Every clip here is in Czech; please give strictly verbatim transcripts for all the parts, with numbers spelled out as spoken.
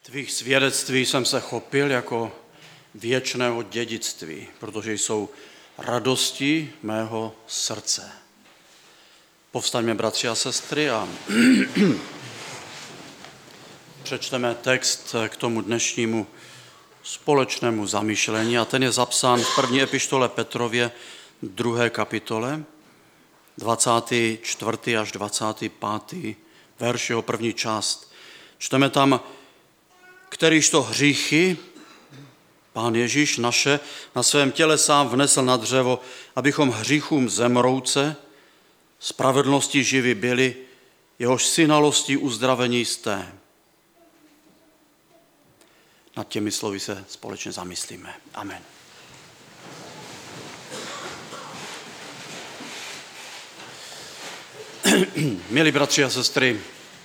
Tvých svědectví jsem se chopil jako věčného dědictví, protože jsou radostí mého srdce. Povstaňme, bratři a sestry, a přečteme text k tomu dnešnímu společnému zamyšlení, a ten je zapsán v první epištole Petrově, druhé kapitole, dvacátý čtvrtý až dvacátý pátý verš, jeho první část. Čteme tam: kterýž to hříchy Pán Ježíš naše na svém těle sám vnesl na dřevo, abychom hříchům zemrouce spravedlnosti živi byli, jehož synalostí uzdravení jste. Nad těmi slovy se společně zamyslíme. Amen. Milí bratři a sestry,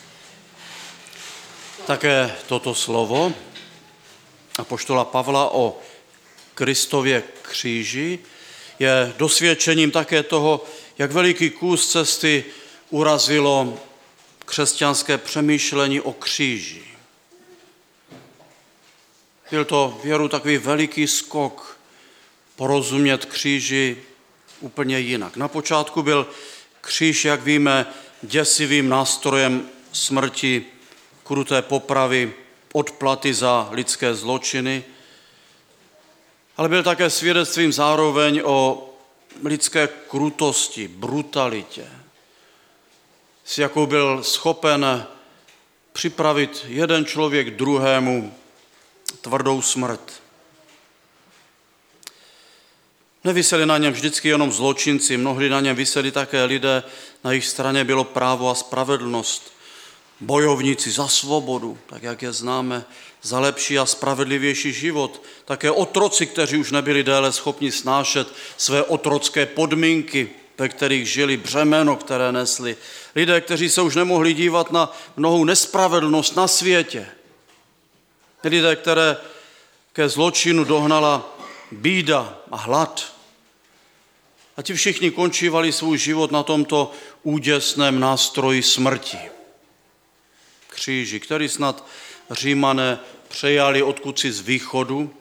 také toto slovo apoštola Pavla o Kristově kříži je dosvědčením také toho, jak veliký kus cesty urazilo křesťanské přemýšlení o kříži. Byl to věru takový veliký skok porozumět kříži úplně jinak. Na počátku byl kříž, jak víme, děsivým nástrojem smrti, kruté popravy, odplaty za lidské zločiny, ale byl také svědectvím zároveň o lidské krutosti, brutalitě, s jakou byl schopen připravit jeden člověk druhému tvrdou smrt. Neviseli na něm vždycky jenom zločinci, mnohdy na něm viseli také lidé, na jejich straně bylo právo a spravedlnost, bojovníci za svobodu, tak jak je známe, za lepší a spravedlivější život, také otroci, kteří už nebyli déle schopni snášet své otrocké podmínky, ve kterých žili, břemeno, které nesli. Lidé, kteří se už nemohli dívat na mnohou nespravedlnost na světě. Lidé, které ke zločinu dohnala bída a hlad. A ti všichni končívali svůj život na tomto úděsném nástroji smrti. Kříži, který snad Římané přejali odkud z východu.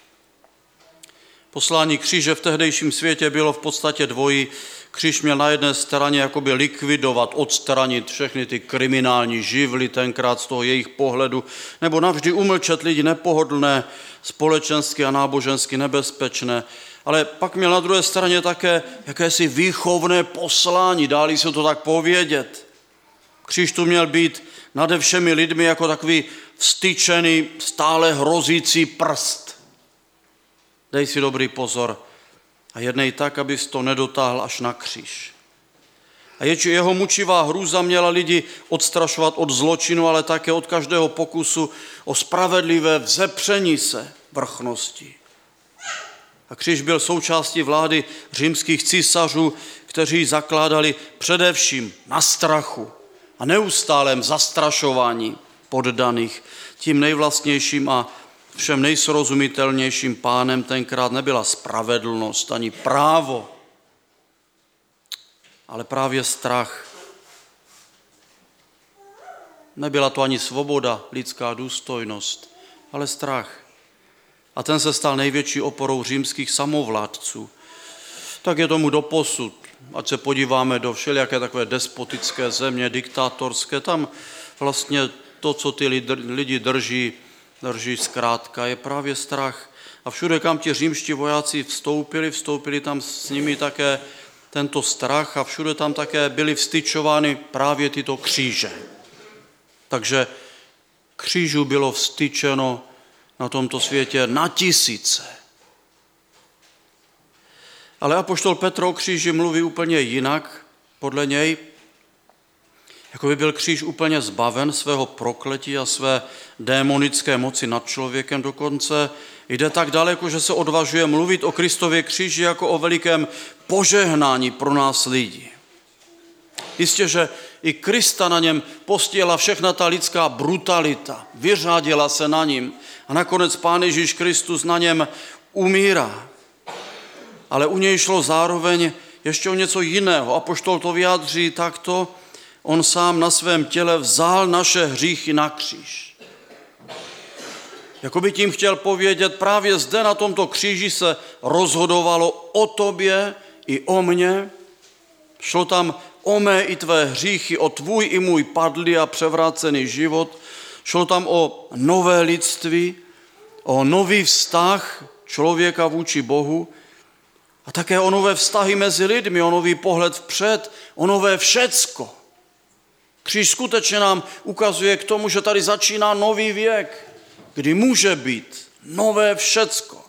Poslání kříže v tehdejším světě bylo v podstatě dvojí. Kříž měl na jedné straně jakoby likvidovat, odstranit všechny ty kriminální živly tenkrát z toho jejich pohledu, nebo navždy umlčet lidi nepohodlné, společensky a nábožensky nebezpečné. Ale pak měl na druhé straně také jakési výchovné poslání, dá-li se to tak povědět. Kříž tu měl být nade všemi lidmi jako takový vstyčený, stále hrozící prst. Dej si dobrý pozor a jednej tak, abys to nedotáhl až na kříž. A jeho mučivá hrůza měla lidi odstrašovat od zločinu, ale také od každého pokusu o spravedlivé vzepření se vrchnosti. A kříž byl součástí vlády římských císařů, kteří zakládali především na strachu a neustálém zastrašování poddaných. Tím nejvlastnějším a všem nejsrozumitelnějším pánem tenkrát nebyla spravedlnost ani právo, ale právě strach. Nebyla to ani svoboda, lidská důstojnost, ale strach. A ten se stal největší oporou římských samovládců. Tak je tomu doposud. Ať se podíváme do všelijaké takové despotické země, diktátorské, tam vlastně to, co ty lidi drží, drží zkrátka, je právě strach. A všude, kam ti římští vojáci vstoupili, vstoupili tam s nimi také tento strach a všude tam také byly vstyčovány právě tyto kříže. Takže křížů bylo vstyčeno na tomto světě na tisíce. Ale apoštol Petr o kříži mluví úplně jinak. Podle něj, jako by byl kříž úplně zbaven svého prokletí a své démonické moci nad člověkem. Dokonce jde tak daleko, že se odvažuje mluvit o Kristově kříži jako o velikém požehnání pro nás lidi. Jistě, že i Krista na něm postihla všechna ta lidská brutalita, vyřádila se na ním a nakonec Pán Ježíš Kristus na něm umírá. Ale u něj šlo zároveň ještě o něco jiného. Apoštol to vyjádří takto: on sám na svém těle vzal naše hříchy na kříž. Jako by tím chtěl povědět, právě zde na tomto kříži se rozhodovalo o tobě i o mně. Šlo tam o mé i tvé hříchy, o tvůj i můj padlý a převrácený život. Šlo tam o nové lidství, o nový vztah člověka vůči Bohu a také o nové vztahy mezi lidmi, o nový pohled vpřed, o nové všecko. Kříž skutečně nám ukazuje k tomu, že tady začíná nový věk, kdy může být nové všecko.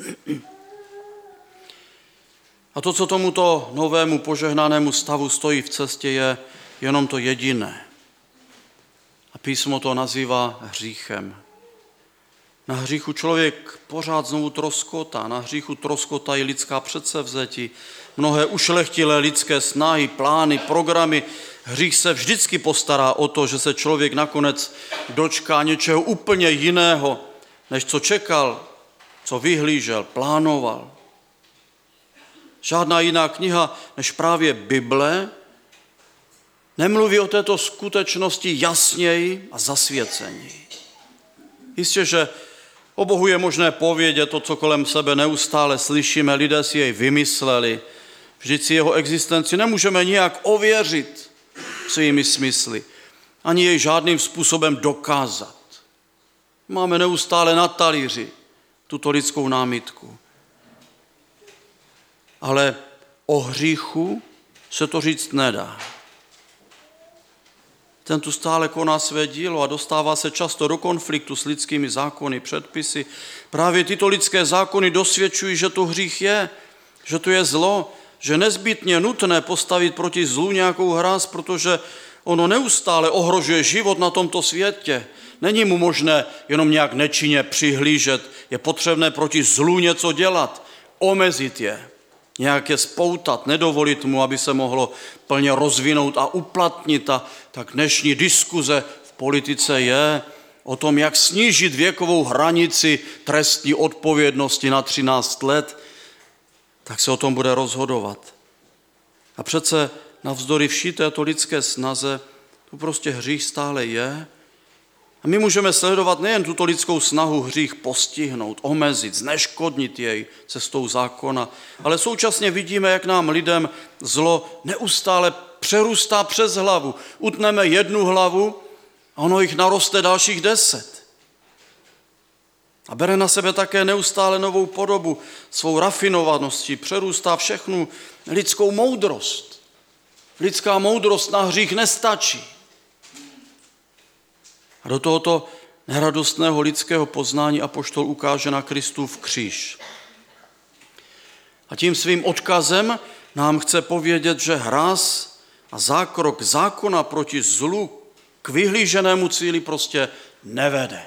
A to, co tomuto novému požehnanému stavu stojí v cestě, je jenom to jediné. A písmo to nazývá hříchem. Na hříchu člověk pořád znovu troskotá, na hříchu troskotají lidská předsevzetí, mnohé ušlechtilé lidské snahy, plány, programy. Hřích se vždycky postará o to, že se člověk nakonec dočká něčeho úplně jiného, než co čekal, co vyhlížel, plánoval. Žádná jiná kniha než právě Bible nemluví o této skutečnosti jasněji a zasvěceněji. Jistě, že o Bohu je možné povědět to, co kolem sebe neustále slyšíme, lidé si jej vymysleli. Vždyť si jeho existenci nemůžeme nijak ověřit svými smysly, ani jej žádným způsobem dokázat. Máme neustále na talíři tuto lidskou námitku. Ale o hříchu se to říct nedá. Ten tu stále koná své dílo a dostává se často do konfliktu s lidskými zákony, předpisy. Právě tyto lidské zákony dosvědčují, že to hřích je, že to je zlo, že nezbytně nutné postavit proti zlu nějakou hráz, protože ono neustále ohrožuje život na tomto světě. Není mu možné jenom nějak nečinně přihlížet, je potřebné proti zlu něco dělat, omezit je, nějak je spoutat, nedovolit mu, aby se mohlo plně rozvinout a uplatnit. A tak dnešní diskuze v politice je o tom, jak snížit věkovou hranici trestní odpovědnosti na třináct let, tak se o tom bude rozhodovat. A přece navzdory vší této lidské snaze tu prostě hřích stále je. A my můžeme sledovat nejen tuto lidskou snahu hřích postihnout, omezit, zneškodnit jej cestou zákona, ale současně vidíme, jak nám lidem zlo neustále přerůstá přes hlavu. Utneme jednu hlavu a ono jich naroste dalších deset. A bere na sebe také neustále novou podobu, svou rafinovaností, přerůstá všechnu lidskou moudrost. Lidská moudrost na hřích nestačí. A do tohoto neradostného lidského poznání apoštol ukáže na Kristův kříž. A tím svým odkazem nám chce povědět, že hráz a zákrok zákona proti zlu k vyhlíženému cíli prostě nevede.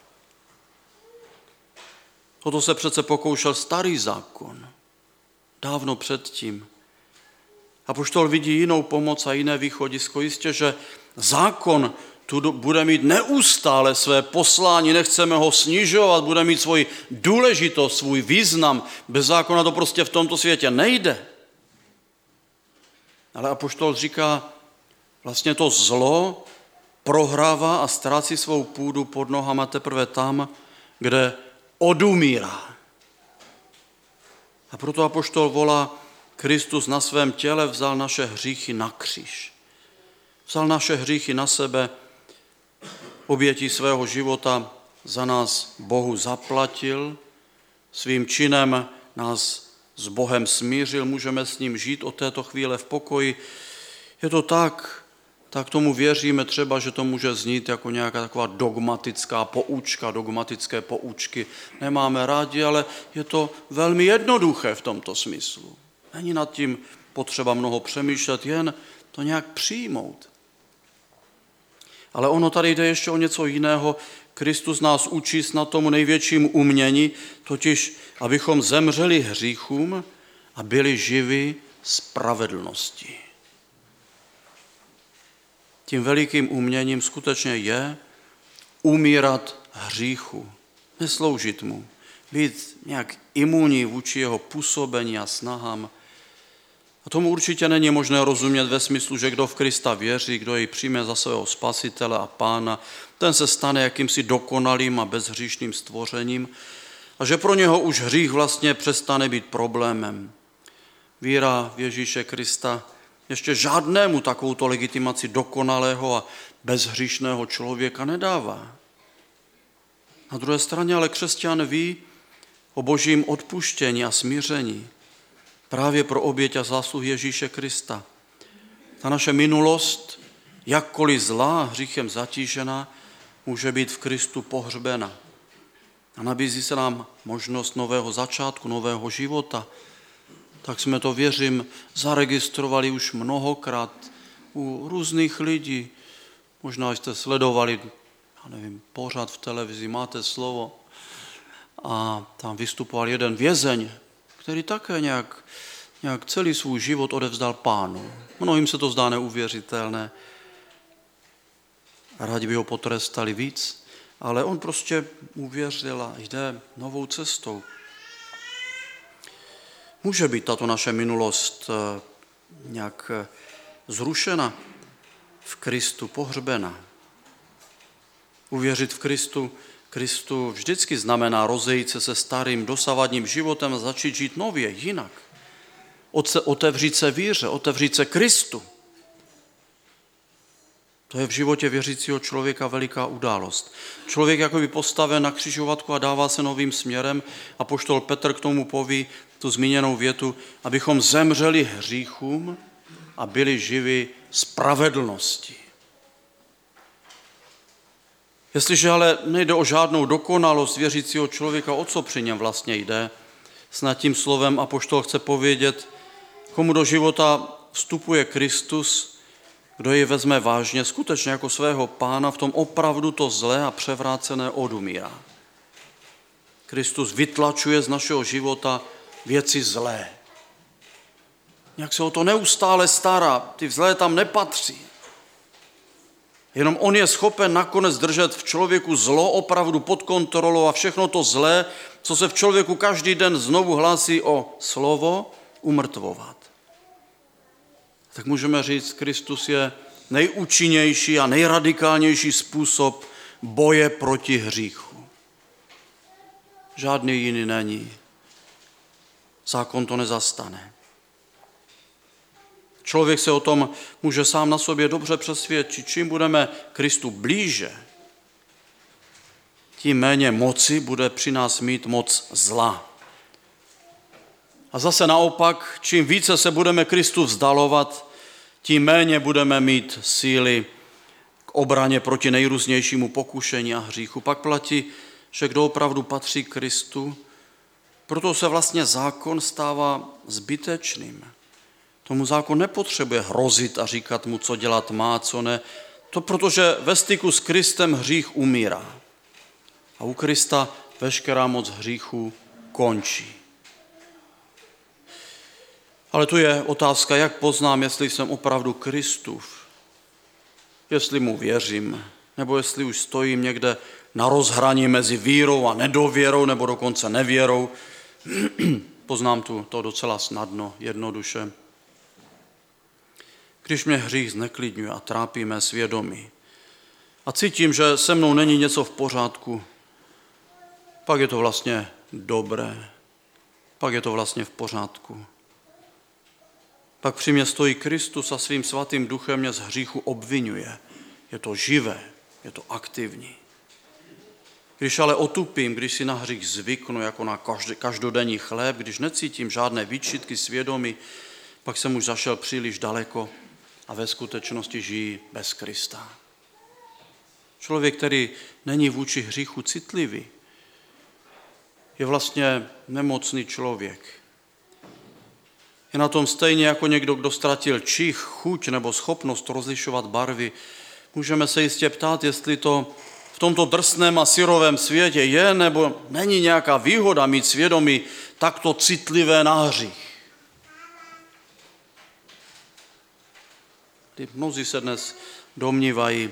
Toto se přece pokoušel starý zákon, dávno předtím. Apoštol vidí jinou pomoc a jiné východisko. Jistě, že zákon tu bude mít neustále své poslání, nechceme ho snižovat, bude mít svoji důležitost, svůj význam. Bez zákona to prostě v tomto světě nejde. Ale apoštol říká, vlastně to zlo prohrává a ztrácí svou půdu pod nohama teprve tam, kde odumírá. A proto apoštol volá, Kristus na svém těle vzal naše hříchy na kříž. Vzal naše hříchy na sebe, obětí svého života za nás Bohu zaplatil, svým činem nás s Bohem smířil, můžeme s ním žít od této chvíle v pokoji. Je to tak, tak tomu věříme třeba, že to může znít jako nějaká taková dogmatická poučka, dogmatické poučky. Nemáme rádi, ale je to velmi jednoduché v tomto smyslu. Není nad tím potřeba mnoho přemýšlet, jen to nějak přijmout. Ale ono tady jde ještě o něco jiného. Kristus nás učí na tomu největším umění, totiž abychom zemřeli hříchům a byli živi spravedlnosti. Tím velikým uměním skutečně je umírat hříchu, nesloužit mu, být nějak imunní vůči jeho působení a snahám. A tomu určitě není možné rozumět ve smyslu, že kdo v Krista věří, kdo jej přijme za svého spasitele a pána, ten se stane jakýmsi dokonalým a bezhříšným stvořením a že pro něho už hřích vlastně přestane být problémem. Víra v Ježíše Krista ještě žádnému takovouto legitimaci dokonalého a bezhříšného člověka nedává. Na druhé straně ale křesťan ví o božím odpuštění a smíření právě pro oběť a zásluhy Ježíše Krista. Ta naše minulost, jakkoliv zlá, hříchem zatížená, může být v Kristu pohřbena. A nabízí se nám možnost nového začátku, nového života. Tak jsme to, věřím, zaregistrovali už mnohokrát u různých lidí. Možná jste sledovali, já nevím, pořad v televizi, Máte slovo. A tam vystupoval jeden vězeň, který také nějak, nějak celý svůj život odevzdal Pánu. Mnohým se to zdá neuvěřitelné. Rádi by ho potrestali víc, ale on prostě uvěřil a jde novou cestou. Může být tato naše minulost nějak zrušena, v Kristu pohřbena. Uvěřit v Kristu, Kristu vždycky znamená rozejít se se starým dosavadním životem a začít žít nově, jinak. Otevřít se víře, otevřít se Kristu. To je v životě věřícího člověka veliká událost. Člověk jakoby postaven na křižovatku a dává se novým směrem. Apoštol Petr k tomu poví tu zmíněnou větu, abychom zemřeli hříchům a byli živi spravedlnosti. Jestliže ale nejde o žádnou dokonalost věřícího člověka, o co při něm vlastně jde? Snad tím slovem apoštol chce povědět, komu do života vstupuje Kristus, kdo ji vezme vážně, skutečně jako svého Pána, v tom opravdu to zlé a převrácené odumírá. Kristus vytlačuje z našeho života věci zlé. Jak se o to neustále stará, ty zlé tam nepatří. Jenom on je schopen nakonec držet v člověku zlo opravdu pod kontrolou a všechno to zlé, co se v člověku každý den znovu hlásí o slovo, umrtvovat. Tak můžeme říct, Kristus je nejúčinnější a nejradikálnější způsob boje proti hříchu. Žádný jiný není. Zákon to nezastane. Člověk se o tom může sám na sobě dobře přesvědčit. Čím budeme Kristu blíže, tím méně moci bude při nás mít moc zla. A zase naopak, čím více se budeme Kristu vzdalovat, tím méně budeme mít síly k obraně proti nejrůznějšímu pokušení a hříchu. Pak platí, že kdo opravdu patří Kristu, proto se vlastně zákon stává zbytečným. Tomu zákon nepotřebuje hrozit a říkat mu, co dělat má, co ne. To protože ve styku s Kristem hřích umírá. A u Krista veškerá moc hříchu končí. Ale tu je otázka, jak poznám, jestli jsem opravdu Kristův, jestli mu věřím, nebo jestli už stojím někde na rozhraní mezi vírou a nedověrou, nebo dokonce nevěrou. Poznám tu to docela snadno, jednoduše. Když mě hřích zneklidňuje a trápí mé svědomí a cítím, že se mnou není něco v pořádku, pak je to vlastně dobré, pak je to vlastně v pořádku. Pak při mě stojí Kristus a svým svatým duchem mě z hříchu obvinuje. Je to živé, je to aktivní. Když ale otupím, když si na hřích zvyknu jako na každodenní chléb, když necítím žádné výčitky svědomí, pak jsem už zašel příliš daleko a ve skutečnosti žijí bez Krista. Člověk, který není vůči hříchu citlivý, je vlastně nemocný člověk. Je na tom stejně jako někdo, kdo ztratil čich, chuť nebo schopnost rozlišovat barvy. Můžeme se jistě ptát, jestli to v tomto drsném a syrovém světě je nebo není nějaká výhoda mít svědomí takto citlivé na hřích. Mnozí se dnes domnívají,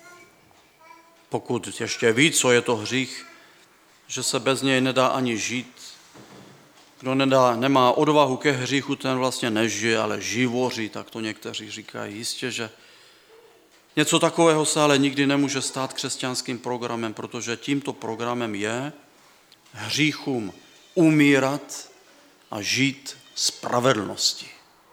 pokud ještě ví, co je to hřích, že se bez něj nedá ani žít. Kdo nedá, nemá odvahu ke hříchu, ten vlastně nežije, ale živoří, tak to někteří říkají. Jistě, že Něco takového se ale nikdy nemůže stát křesťanským programem, protože tímto programem je hříchům umírat a žít spravedlnosti.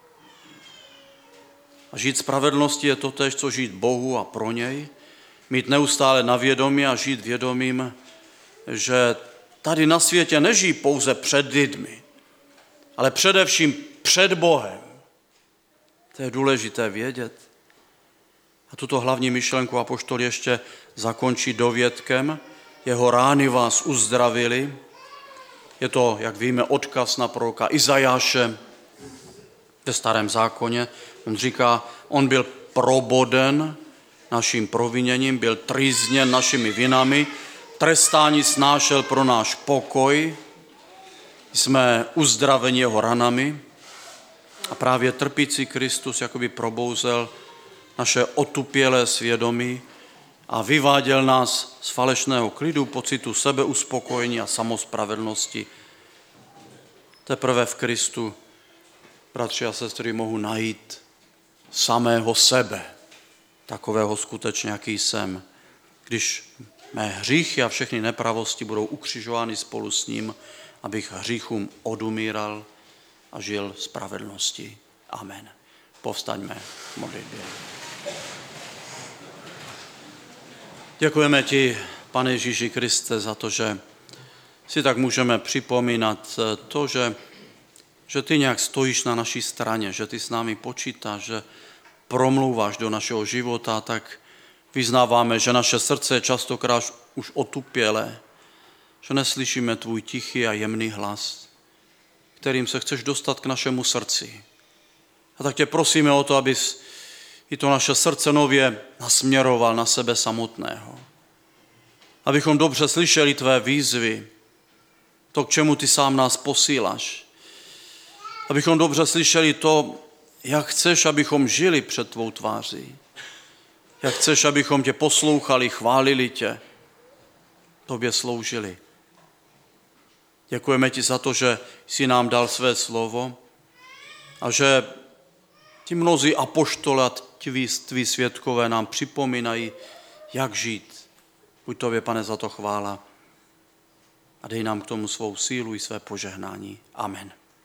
A žít spravedlnosti je totéž, co žít Bohu a pro něj, mít neustále na vědomí a žít vědomím, že tady na světě nežijí pouze před lidmi, ale především před Bohem. To je důležité vědět. A tuto hlavní myšlenku apoštol ještě zakončí dovětkem. Jeho rány vás uzdravili. Je to, jak víme, odkaz na proroka Izajáše ve Starém zákoně. On říká, on byl proboden naším proviněním, byl trýzněn našimi vinami, trestání snášel pro náš pokoj, jsme uzdraveni jeho ranami a právě trpící Kristus jakoby probouzel naše otupělé svědomí a vyváděl nás z falešného klidu, pocitu sebeuspokojení a samospravedlnosti. Teprve v Kristu, bratři a sestry, mohu najít samého sebe, takového skutečně, jaký jsem. Když mé hříchy a všechny nepravosti budou ukřižovány spolu s ním, abych hříchům odumíral a žil spravedlnosti. Amen. Povstaňme v modlitbě. Děkujeme ti, Pane Ježíši Kriste, za to, že si tak můžeme připomínat to, že, že ty nějak stojíš na naší straně, že ty s námi počítáš, že promlouváš do našeho života, tak vyznáváme, že naše srdce je častokrát už otupělé, že neslyšíme tvůj tichý a jemný hlas, kterým se chceš dostat k našemu srdci. A tak tě prosíme o to, abys i to naše srdce nově nasměroval na sebe samotného. Abychom dobře slyšeli tvé výzvy, to, k čemu ty sám nás posíláš. Abychom dobře slyšeli to, jak chceš, abychom žili před tvou tváří. Jak chceš, abychom tě poslouchali, chválili tě, tobě sloužili. Děkujeme ti za to, že jsi nám dal své slovo a že ti mnozí apoštole a tví, tví svědkové nám připomínají, jak žít. Buď tobě, Pane, za to chvála a dej nám k tomu svou sílu i své požehnání. Amen.